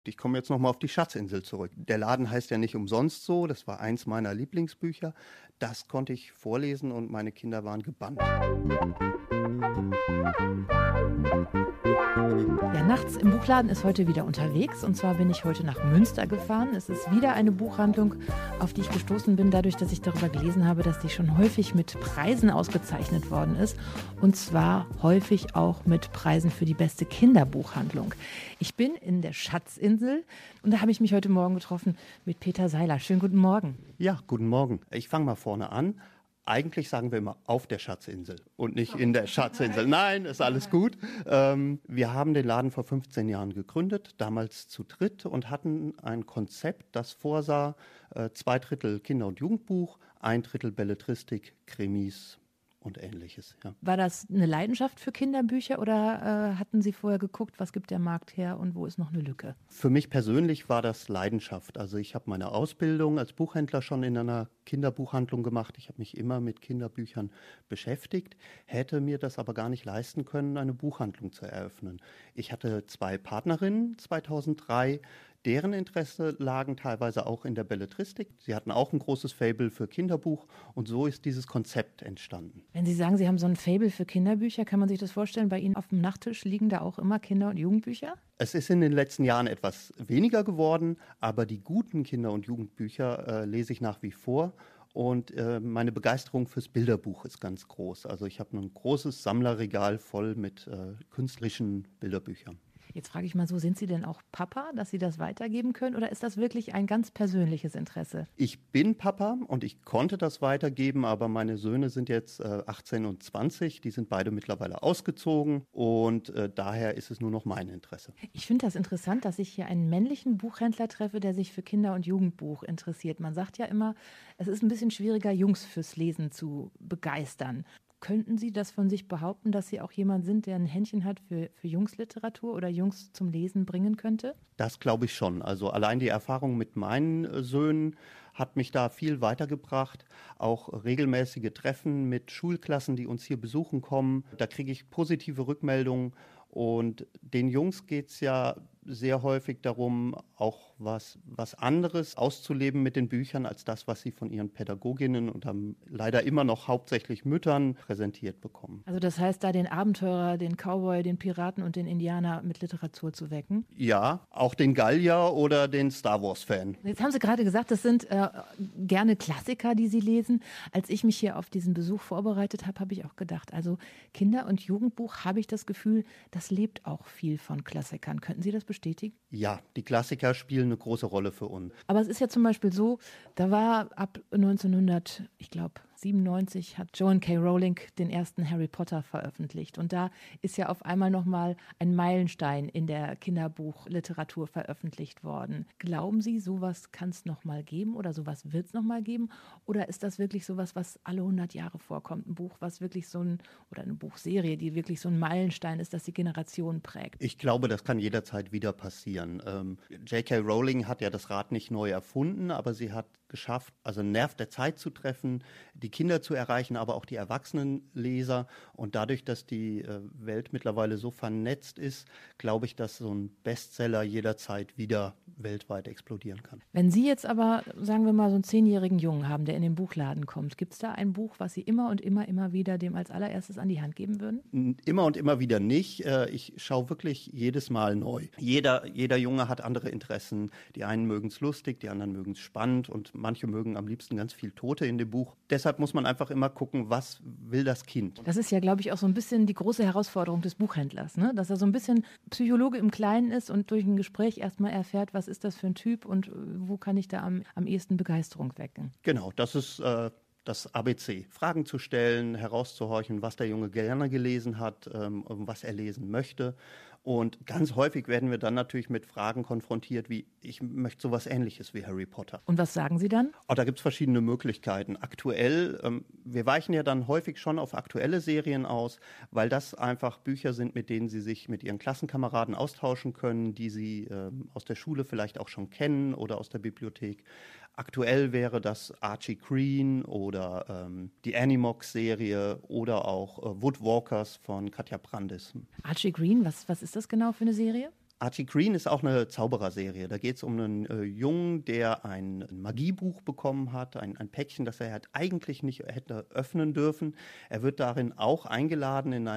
Ich komme jetzt nochmal auf die Schatzinsel zurück. Der Laden heißt ja nicht umsonst so, das war eins meiner Lieblingsbücher. Das konnte ich vorlesen und meine Kinder waren gebannt. Ja, nachts im Buchladen ist heute wieder unterwegs. Und zwar bin ich heute nach Münster gefahren. Es ist wieder eine Buchhandlung, auf die ich gestoßen bin, dadurch, dass ich darüber gelesen habe, dass die schon häufig mit Preisen ausgezeichnet worden ist. Und zwar häufig auch mit Preisen für die beste Kinderbuchhandlung. Ich bin in der Schatzinsel und da habe ich mich heute Morgen getroffen mit Peter Seiler. Schönen guten Morgen. Ja, guten Morgen. Ich fange mal vorne an. Eigentlich sagen wir immer auf der Schatzinsel und nicht in der Schatzinsel. Nein, ist alles gut. Wir haben den Laden vor 15 Jahren gegründet, damals zu dritt und hatten ein Konzept, das vorsah 2/3 Kinder- und Jugendbuch, 1/3 Belletristik, Krimis und Ähnliches. Ja. War das eine Leidenschaft für Kinderbücher oder hatten Sie vorher geguckt, was gibt der Markt her und wo ist noch eine Lücke? Für mich persönlich war das Leidenschaft. Also ich habe meine Ausbildung als Buchhändler schon in einer Kinderbuchhandlung gemacht. Ich habe mich immer mit Kinderbüchern beschäftigt, hätte mir das aber gar nicht leisten können, eine Buchhandlung zu eröffnen. Ich hatte 2 Partnerinnen 2003, deren Interesse lagen teilweise auch in der Belletristik. Sie hatten auch ein großes Faible für Kinderbuch und so ist dieses Konzept entstanden. Wenn Sie sagen, Sie haben so ein Faible für Kinderbücher, kann man sich das vorstellen, bei Ihnen auf dem Nachttisch liegen da auch immer Kinder- und Jugendbücher? Es ist in den letzten Jahren etwas weniger geworden, aber die guten Kinder- und Jugendbücher lese ich nach wie vor. Und meine Begeisterung fürs Bilderbuch ist ganz groß. Also ich habe ein großes Sammlerregal voll mit künstlerischen Bilderbüchern. Jetzt frage ich mal so, sind Sie denn auch Papa, dass Sie das weitergeben können oder ist das wirklich ein ganz persönliches Interesse? Ich bin Papa und ich konnte das weitergeben, aber meine Söhne sind jetzt 18 und 20, die sind beide mittlerweile ausgezogen und daher ist es nur noch mein Interesse. Ich finde das interessant, dass ich hier einen männlichen Buchhändler treffe, der sich für Kinder- und Jugendbuch interessiert. Man sagt ja immer, es ist ein bisschen schwieriger, Jungs fürs Lesen zu begeistern. Könnten Sie das von sich behaupten, dass Sie auch jemand sind, der ein Händchen hat für Jungsliteratur oder Jungs zum Lesen bringen könnte? Das glaube ich schon. Also allein die Erfahrung mit meinen Söhnen hat mich da viel weitergebracht. Auch regelmäßige Treffen mit Schulklassen, die uns hier besuchen kommen. Da kriege ich positive Rückmeldungen. Und den Jungs geht es ja sehr häufig darum, auch was anderes auszuleben mit den Büchern, als das, was sie von ihren Pädagoginnen und dann leider immer noch hauptsächlich Müttern präsentiert bekommen. Also das heißt, da den Abenteurer, den Cowboy, den Piraten und den Indianer mit Literatur zu wecken? Ja, auch den Gallier oder den Star Wars-Fan. Jetzt haben Sie gerade gesagt, das sind gerne Klassiker, die Sie lesen. Als ich mich hier auf diesen Besuch vorbereitet habe, habe ich auch gedacht, also Kinder- und Jugendbuch, habe ich das Gefühl, das lebt auch viel von Klassikern. Könnten Sie das bestätigen? Ja, die Klassiker spielen eine große Rolle für uns. Aber es ist ja zum Beispiel so, da war ab 1997 hat Joanne K. Rowling den ersten Harry Potter veröffentlicht. Und da ist ja auf einmal nochmal ein Meilenstein in der Kinderbuchliteratur veröffentlicht worden. Glauben Sie, sowas kann es nochmal geben oder sowas wird es nochmal geben? Oder ist das wirklich sowas, was alle 100 Jahre vorkommt? Ein Buch, was wirklich oder eine Buchserie, die wirklich so ein Meilenstein ist, das die Generation prägt? Ich glaube, das kann jederzeit wieder passieren. J.K. Rowling hat ja das Rad nicht neu erfunden, aber sie hat geschafft, also einen Nerv der Zeit zu treffen, die Kinder zu erreichen, aber auch die Erwachsenenleser. Und dadurch, dass die Welt mittlerweile so vernetzt ist, glaube ich, dass so ein Bestseller jederzeit wieder weltweit explodieren kann. Wenn Sie jetzt aber, sagen wir mal, so einen 10-jährigen Jungen haben, der in den Buchladen kommt, gibt es da ein Buch, was Sie immer und immer wieder dem als allererstes an die Hand geben würden? Immer und immer wieder nicht. Ich schaue wirklich jedes Mal neu. Jeder Junge hat andere Interessen. Die einen mögen es lustig, die anderen mögen es spannend und manche mögen am liebsten ganz viel Tote in dem Buch. Deshalb muss man einfach immer gucken, was will das Kind. Das ist ja, glaube ich, auch so ein bisschen die große Herausforderung des Buchhändlers, ne? Dass er so ein bisschen Psychologe im Kleinen ist und durch ein Gespräch erstmal erfährt, was ist das für ein Typ und wo kann ich da am ehesten Begeisterung wecken. Genau, das ist das ABC. Fragen zu stellen, herauszuhorchen, was der Junge gerne gelesen hat, was er lesen möchte. Und ganz häufig werden wir dann natürlich mit Fragen konfrontiert, wie ich möchte sowas Ähnliches wie Harry Potter. Und was sagen Sie dann? Oh, da gibt es verschiedene Möglichkeiten. Aktuell, wir weichen ja dann häufig schon auf aktuelle Serien aus, weil das einfach Bücher sind, mit denen Sie sich mit Ihren Klassenkameraden austauschen können, die Sie aus der Schule vielleicht auch schon kennen oder aus der Bibliothek. Aktuell wäre das Archie Green oder die Animox-Serie oder auch Woodwalkers von Katja Brandis. Archie Green, was ist das genau für eine Serie? Archie Green ist auch eine Zaubererserie. Da geht es um einen Jungen, der ein Magiebuch bekommen hat, ein Päckchen, das er halt eigentlich nicht hätte öffnen dürfen. Er wird darin auch eingeladen in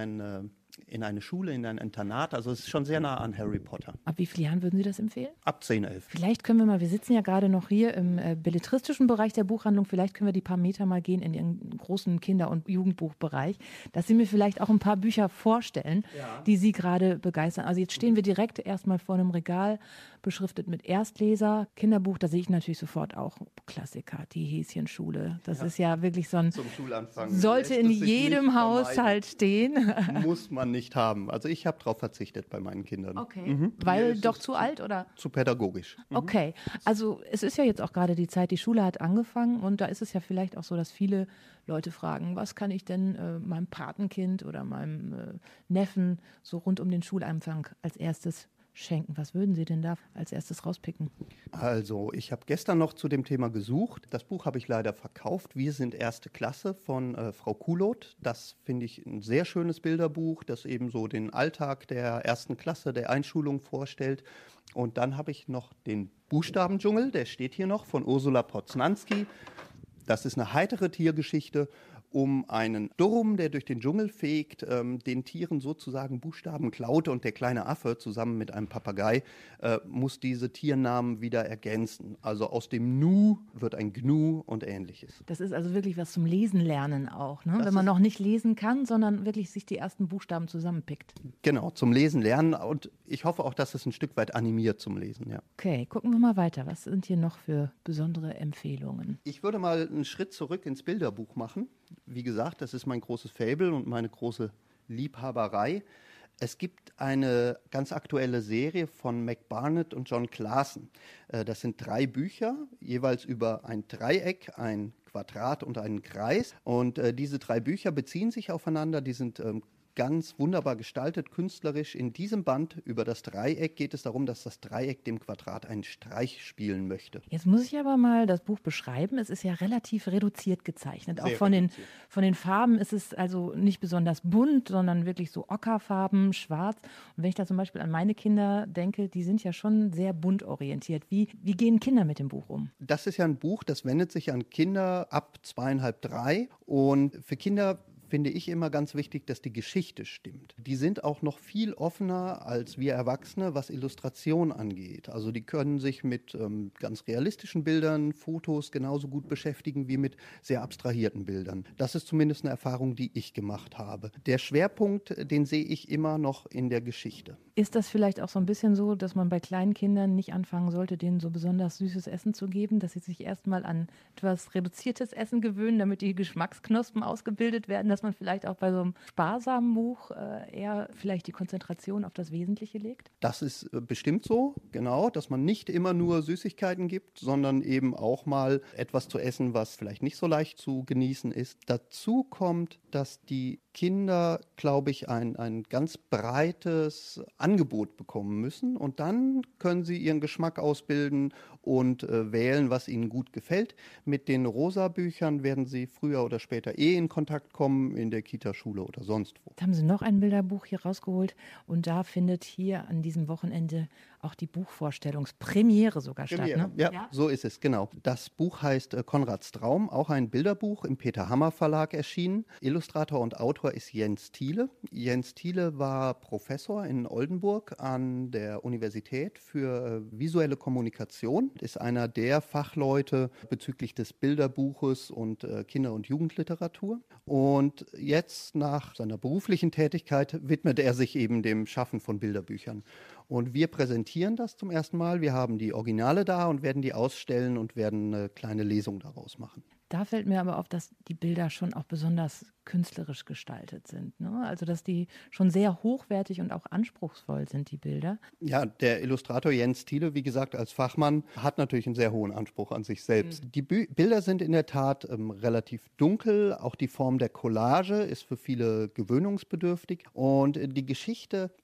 eine Schule, in ein Internat. Also es ist schon sehr nah an Harry Potter. Ab wie vielen Jahren würden Sie das empfehlen? Ab 10, 11. Vielleicht können wir sitzen ja gerade noch hier im belletristischen Bereich der Buchhandlung, vielleicht können wir die paar Meter mal gehen in den großen Kinder- und Jugendbuchbereich, dass Sie mir vielleicht auch ein paar Bücher vorstellen, die Sie gerade begeistern. Also jetzt stehen wir direkt erstmal vor einem Regal, beschriftet mit Erstleser, Kinderbuch, da sehe ich natürlich sofort auch Klassiker, die Häschenschule. Das ist ja wirklich so ein, Zum Schulanfang sollte in jedem Haushalt stehen. Muss man nicht haben. Also ich habe darauf verzichtet bei meinen Kindern. Okay, weil doch zu alt oder? Zu pädagogisch. Okay, also es ist ja jetzt auch gerade die Zeit, die Schule hat angefangen und da ist es ja vielleicht auch so, dass viele Leute fragen, was kann ich denn meinem Patenkind oder meinem Neffen so rund um den Schulanfang als erstes schenken. Was würden Sie denn da als erstes rauspicken? Also, ich habe gestern noch zu dem Thema gesucht. Das Buch habe ich leider verkauft. Wir sind erste Klasse von Frau Kuloth. Das finde ich ein sehr schönes Bilderbuch, das eben so den Alltag der ersten Klasse, der Einschulung vorstellt. Und dann habe ich noch den Buchstabendschungel, der steht hier noch, von Ursula Poznanski. Das ist eine heitere Tiergeschichte um einen Sturm, der durch den Dschungel fegt, den Tieren sozusagen Buchstaben klaut und der kleine Affe zusammen mit einem Papagei muss diese Tiernamen wieder ergänzen. Also aus dem Nu wird ein Gnu und ähnliches. Das ist also wirklich was zum Lesen lernen auch, ne? Wenn man noch nicht lesen kann, sondern wirklich sich die ersten Buchstaben zusammenpickt. Genau, zum Lesen lernen und ich hoffe auch, dass es ein Stück weit animiert zum Lesen, ja. Okay, gucken wir mal weiter. Was sind hier noch für besondere Empfehlungen? Ich würde mal einen Schritt zurück ins Bilderbuch machen. Wie gesagt, das ist mein großes Faible und meine große Liebhaberei. Es gibt eine ganz aktuelle Serie von Mac Barnett und John Clason. Das sind 3 Bücher, jeweils über ein Dreieck, ein Quadrat und einen Kreis. Und diese 3 Bücher beziehen sich aufeinander, die sind ganz wunderbar gestaltet, künstlerisch. In diesem Band über das Dreieck geht es darum, dass das Dreieck dem Quadrat einen Streich spielen möchte. Jetzt muss ich aber mal das Buch beschreiben. Es ist ja relativ reduziert gezeichnet. Auch von den Farben ist es also nicht besonders bunt, sondern wirklich so Ockerfarben, schwarz. Und wenn ich da zum Beispiel an meine Kinder denke, die sind ja schon sehr bunt orientiert. Wie gehen Kinder mit dem Buch um? Das ist ja ein Buch, das wendet sich an Kinder ab 2,5, 3. Und für Kinder finde ich immer ganz wichtig, dass die Geschichte stimmt. Die sind auch noch viel offener als wir Erwachsene, was Illustration angeht. Also die können sich mit ganz realistischen Bildern, Fotos genauso gut beschäftigen wie mit sehr abstrahierten Bildern. Das ist zumindest eine Erfahrung, die ich gemacht habe. Der Schwerpunkt, den sehe ich immer noch in der Geschichte. Ist das vielleicht auch so ein bisschen so, dass man bei kleinen Kindern nicht anfangen sollte, denen so besonders süßes Essen zu geben, dass sie sich erstmal an etwas reduziertes Essen gewöhnen, damit die Geschmacksknospen ausgebildet werden, dass man vielleicht auch bei so einem sparsamen Buch eher vielleicht die Konzentration auf das Wesentliche legt? Das ist bestimmt so, genau, dass man nicht immer nur Süßigkeiten gibt, sondern eben auch mal etwas zu essen, was vielleicht nicht so leicht zu genießen ist. Dazu kommt, dass die Kinder, glaube ich, ein ganz breites Angebot bekommen müssen und dann können sie ihren Geschmack ausbilden und wählen, was ihnen gut gefällt. Mit den Rosa-Büchern werden sie früher oder später in Kontakt kommen, in der Kita-Schule oder sonst wo. Jetzt haben Sie noch ein Bilderbuch hier rausgeholt und da findet hier an diesem Wochenende auch die Buchvorstellungspremiere sogar statt. Ne? Ja, so ist es, genau. Das Buch heißt Konrads Traum, auch ein Bilderbuch im Peter Hammer Verlag erschienen. Illustrator und Autor ist Jens Thiele. Jens Thiele war Professor in Oldenburg an der Universität für visuelle Kommunikation, ist einer der Fachleute bezüglich des Bilderbuches und Kinder- und Jugendliteratur. Und jetzt nach seiner beruflichen Tätigkeit widmet er sich eben dem Schaffen von Bilderbüchern. Und wir präsentieren das zum ersten Mal. Wir haben die Originale da und werden die ausstellen und werden eine kleine Lesung daraus machen. Da fällt mir aber auf, dass die Bilder schon auch besonders künstlerisch gestaltet sind. Ne? Also dass die schon sehr hochwertig und auch anspruchsvoll sind, die Bilder. Ja, der Illustrator Jens Thiele, wie gesagt, als Fachmann, hat natürlich einen sehr hohen Anspruch an sich selbst. Die Bilder sind in der Tat relativ dunkel. Auch die Form der Collage ist für viele gewöhnungsbedürftig. Und die Geschichte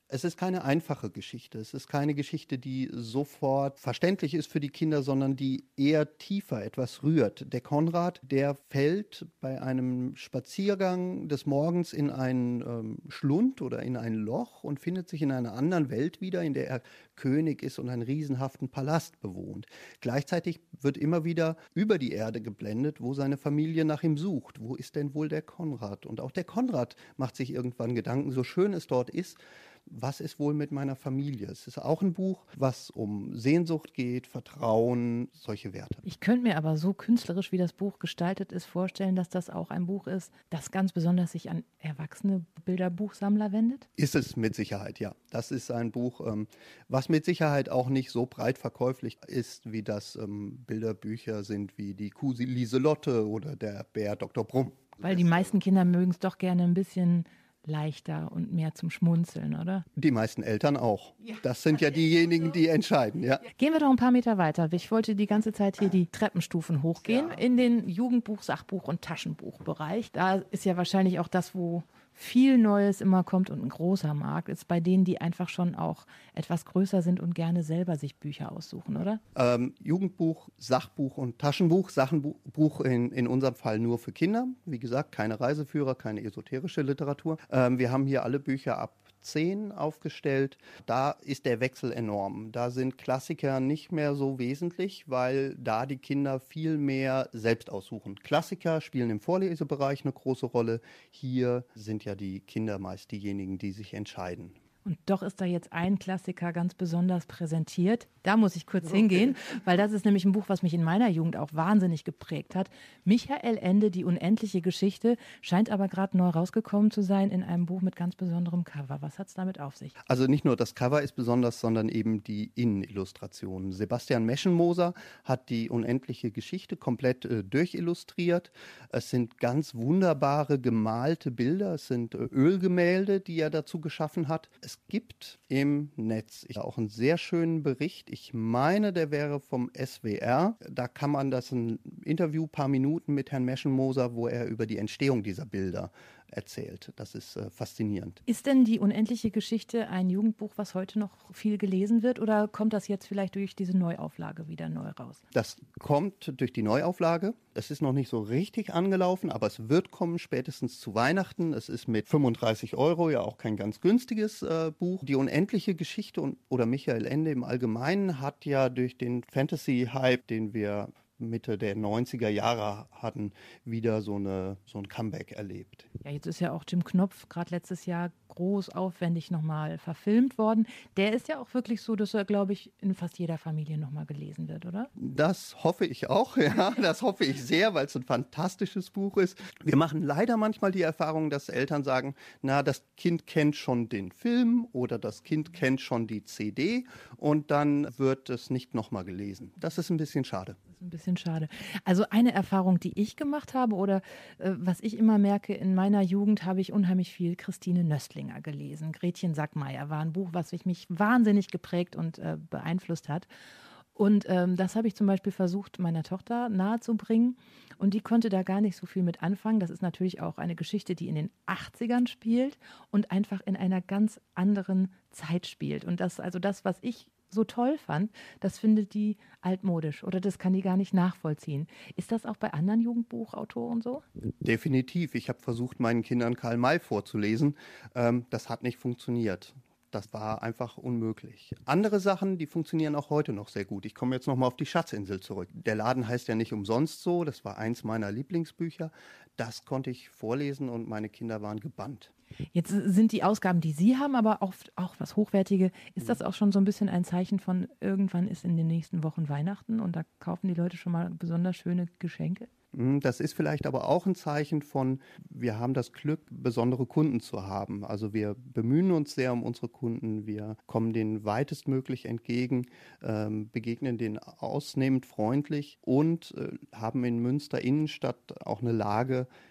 Es ist keine einfache Geschichte. Es ist keine Geschichte, die sofort verständlich ist für die Kinder, sondern die eher tiefer etwas rührt. Der Konrad, der fällt bei einem Spaziergang des Morgens in einen Schlund oder in ein Loch und findet sich in einer anderen Welt wieder, in der er König ist und einen riesenhaften Palast bewohnt. Gleichzeitig wird immer wieder über die Erde geblendet, wo seine Familie nach ihm sucht. Wo ist denn wohl der Konrad? Und auch der Konrad macht sich irgendwann Gedanken, so schön es dort ist, was ist wohl mit meiner Familie? Es ist auch ein Buch, was um Sehnsucht geht, Vertrauen, solche Werte. Ich könnte mir aber so künstlerisch, wie das Buch gestaltet ist, vorstellen, dass das auch ein Buch ist, das ganz besonders sich an erwachsene Bilderbuchsammler wendet? Ist es mit Sicherheit, ja. Das ist ein Buch, was mit Sicherheit auch nicht so breit verkäuflich ist, wie das Bilderbücher sind, wie die Kuh Lieselotte oder der Bär Dr. Brumm. Weil die meisten Kinder mögen es doch gerne ein bisschen leichter und mehr zum Schmunzeln, oder? Die meisten Eltern auch. Das sind ja diejenigen, die entscheiden, ja. Gehen wir doch ein paar Meter weiter. Ich wollte die ganze Zeit hier die Treppenstufen hochgehen in den Jugendbuch-, Sachbuch- und Taschenbuchbereich. Da ist ja wahrscheinlich auch das, wo viel Neues immer kommt und ein großer Markt ist bei denen, die einfach schon auch etwas größer sind und gerne selber sich Bücher aussuchen, oder? Jugendbuch, Sachbuch und Taschenbuch. Sachbuch in unserem Fall nur für Kinder. Wie gesagt, keine Reiseführer, keine esoterische Literatur. Wir haben hier alle Bücher ab 10 aufgestellt. Da ist der Wechsel enorm. Da sind Klassiker nicht mehr so wesentlich, weil da die Kinder viel mehr selbst aussuchen. Klassiker spielen im Vorlesebereich eine große Rolle. Hier sind ja die Kinder meist diejenigen, die sich entscheiden. Und doch ist da jetzt ein Klassiker ganz besonders präsentiert. Da muss ich kurz hingehen, weil das ist nämlich ein Buch, was mich in meiner Jugend auch wahnsinnig geprägt hat. Michael Ende, die unendliche Geschichte, scheint aber gerade neu rausgekommen zu sein in einem Buch mit ganz besonderem Cover. Was hat es damit auf sich? Also nicht nur das Cover ist besonders, sondern eben die Innenillustrationen. Sebastian Meschenmoser hat die unendliche Geschichte komplett durchillustriert. Es sind ganz wunderbare gemalte Bilder, es sind Ölgemälde, die er dazu geschaffen hat. Es gibt im Netz auch einen sehr schönen Bericht. Ich meine, der wäre vom SWR. Da kann man das ein Interview, paar Minuten mit Herrn Meschenmoser, wo er über die Entstehung dieser Bilder erzählt. Das ist faszinierend. Ist denn die unendliche Geschichte ein Jugendbuch, was heute noch viel gelesen wird, oder kommt das jetzt vielleicht durch diese Neuauflage wieder neu raus? Das kommt durch die Neuauflage. Es ist noch nicht so richtig angelaufen, aber es wird kommen, spätestens zu Weihnachten. Es ist mit 35 € ja auch kein ganz günstiges Buch. Die unendliche Geschichte oder Michael Ende im Allgemeinen hat ja durch den Fantasy-Hype, den wir Mitte der 90er Jahre hatten, wieder so ein Comeback erlebt. Ja, jetzt ist ja auch Jim Knopf gerade letztes Jahr groß aufwendig nochmal verfilmt worden. Der ist ja auch wirklich so, dass er, glaube ich, in fast jeder Familie nochmal gelesen wird, oder? Das hoffe ich auch, ja. Das hoffe ich sehr, weil es ein fantastisches Buch ist. Wir machen leider manchmal die Erfahrung, dass Eltern sagen, na, das Kind kennt schon den Film oder das Kind kennt schon die CD und dann wird es nicht nochmal gelesen. Das ist ein bisschen schade. Ein bisschen schade. Also eine Erfahrung, die ich gemacht habe oder was ich immer merke, in meiner Jugend habe ich unheimlich viel Christine Nöstlinger gelesen. Gretchen Sackmeier war ein Buch, was mich wahnsinnig geprägt und beeinflusst hat. Und das habe ich zum Beispiel versucht, meiner Tochter nahezubringen. Und die konnte da gar nicht so viel mit anfangen. Das ist natürlich auch eine Geschichte, die in den 80ern spielt und einfach in einer ganz anderen Zeit spielt. Und das, also das, was ich so toll fand, das findet die altmodisch oder das kann die gar nicht nachvollziehen. Ist das auch bei anderen Jugendbuchautoren so? Definitiv. Ich habe versucht, meinen Kindern Karl May vorzulesen. Das hat nicht funktioniert. Das war einfach unmöglich. Andere Sachen, die funktionieren auch heute noch sehr gut. Ich komme jetzt nochmal auf die Schatzinsel zurück. Der Laden heißt ja nicht umsonst so. Das war eins meiner Lieblingsbücher. Das konnte ich vorlesen und meine Kinder waren gebannt. Jetzt sind die Ausgaben, die Sie haben, aber oft auch was Hochwertige. Ist das auch schon so ein bisschen ein Zeichen von, irgendwann ist in den nächsten Wochen Weihnachten und da kaufen die Leute schon mal besonders schöne Geschenke? Das ist vielleicht aber auch ein Zeichen von, wir haben das Glück, besondere Kunden zu haben. Also wir bemühen uns sehr um unsere Kunden, wir kommen denen weitestmöglich entgegen, begegnen denen ausnehmend freundlich und haben in Münster Innenstadt auch eine Lage,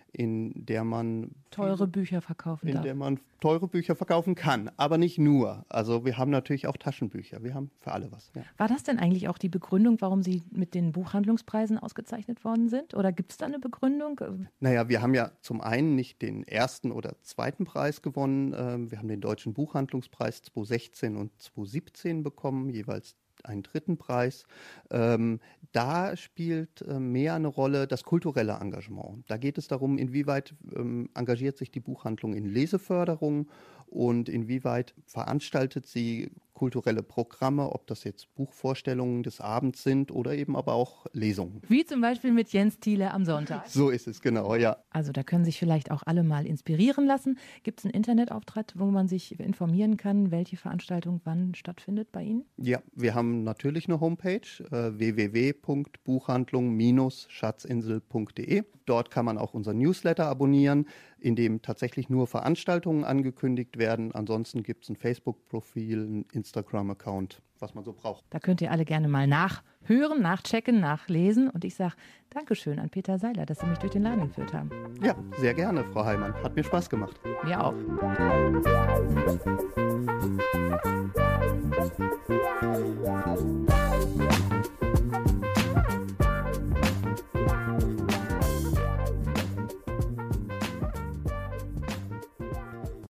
in der man teure Bücher verkaufen darf. In der man teure Bücher verkaufen kann, aber nicht nur. Also wir haben natürlich auch Taschenbücher. Wir haben für alle was. Ja. War das denn eigentlich auch die Begründung, warum Sie mit den Buchhandlungspreisen ausgezeichnet worden sind? Oder gibt es da eine Begründung? Naja, wir haben ja zum einen nicht den ersten oder zweiten Preis gewonnen. Wir haben den Deutschen Buchhandlungspreis 2016 und 2017 bekommen, jeweils einen dritten Preis. Da spielt mehr eine Rolle das kulturelle Engagement. Da geht es darum, inwieweit engagiert sich die Buchhandlung in Leseförderung und inwieweit veranstaltet sie kulturelle Programme, ob das jetzt Buchvorstellungen des Abends sind oder eben aber auch Lesungen. Wie zum Beispiel mit Jens Thiele am Sonntag. So ist es, genau, ja. Also da können sich vielleicht auch alle mal inspirieren lassen. Gibt es einen Internetauftritt, wo man sich informieren kann, welche Veranstaltung wann stattfindet bei Ihnen? Ja, wir haben natürlich eine Homepage, www.buchhandlung-schatzinsel.de. Dort kann man auch unseren Newsletter abonnieren, in dem tatsächlich nur Veranstaltungen angekündigt werden. Ansonsten gibt es ein Facebook-Profil, ein Instagram-Account, was man so braucht. Da könnt ihr alle gerne mal nachhören, nachchecken, nachlesen. Und ich sage Dankeschön an Peter Seiler, dass Sie mich durch den Laden geführt haben. Ja, sehr gerne, Frau Heimann. Hat mir Spaß gemacht. Mir auch.